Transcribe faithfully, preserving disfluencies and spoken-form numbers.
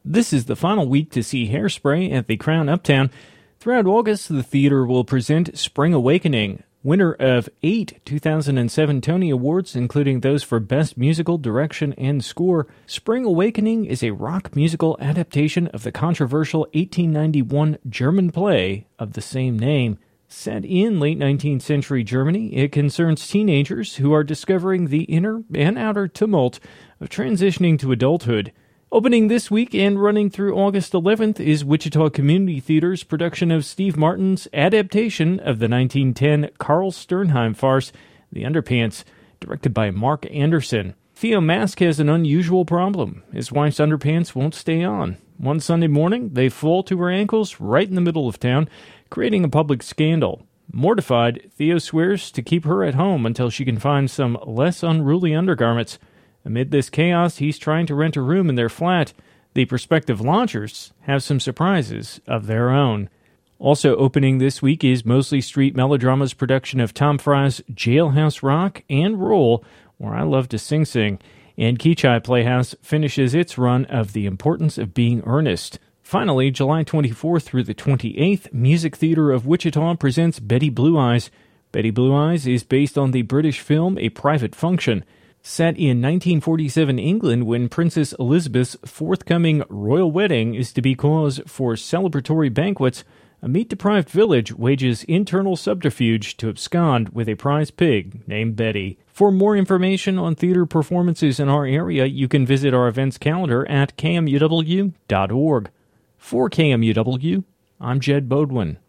This is the final week to see Hairspray at the Crown Uptown. Throughout August, the theater will present Spring Awakening, winner of eight two thousand seven Tony Awards, including those for Best Musical, Direction, and Score. Spring Awakening is a rock musical adaptation of the controversial eighteen ninety-one German play of the same name. Set in late nineteenth century Germany, it concerns teenagers who are discovering the inner and outer tumult of transitioning to adulthood. Opening this week and running through August eleventh is Wichita Community Theater's production of Steve Martin's adaptation of the nineteen ten Carl Sternheim farce, The Underpants, directed by Mark Anderson. Theo Mask has an unusual problem. His wife's underpants won't stay on. One Sunday morning, they fall to her ankles right in the middle of town, creating a public scandal. Mortified, Theo swears to keep her at home until she can find some less unruly undergarments. Amid this chaos, he's trying to rent a room in their flat. The prospective launchers have some surprises of their own. Also opening this week is Mosley Street Melodrama's production of Tom Fry's Jailhouse Rock and Roll, where I love to sing sing, and Keachai Playhouse finishes its run of The Importance of Being Earnest. Finally, July twenty-fourth through the twenty-eighth, Music Theater of Wichita presents Betty Blue Eyes. Betty Blue Eyes is based on the British film A Private Function. Set in nineteen forty-seven England, when Princess Elizabeth's forthcoming royal wedding is to be cause for celebratory banquets, a meat-deprived village wages internal subterfuge to abscond with a prize pig named Betty. For more information on theater performances in our area, you can visit our events calendar at K M U W dot org. For K M U W, I'm Jed Bodwin.